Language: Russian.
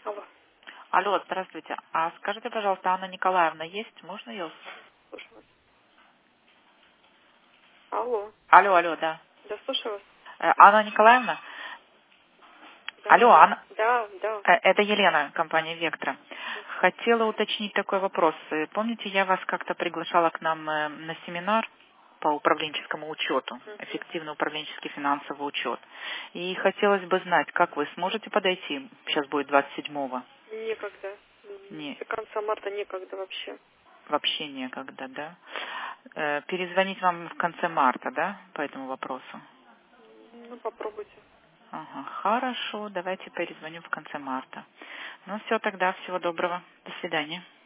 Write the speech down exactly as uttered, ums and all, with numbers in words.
Алло, Алло, здравствуйте. А скажите, пожалуйста, Анна Николаевна есть? Можно ее? слушаю вас. Алло, Алло, алло, да. да, слушаю вас. Э, Анна Николаевна? Да, Алло, да, Анна. да, да. Э, Это Елена, компания Вектора. Хотела уточнить такой вопрос. Э, Помните, я вас как-то приглашала к нам э, на семинар по управленческому учету, Мгм. эффективный управленческий финансовый учет. И хотелось бы знать, как вы сможете подойти? Сейчас будет двадцать седьмого. Некогда. М, Не, До конца марта некогда вообще. вообще некогда, да? Э, Перезвонить вам в конце марта, да, по этому вопросу? Ну, попробуйте. Ага, хорошо, давайте перезвоню в конце марта. Ну все, тогда всего доброго. До свидания.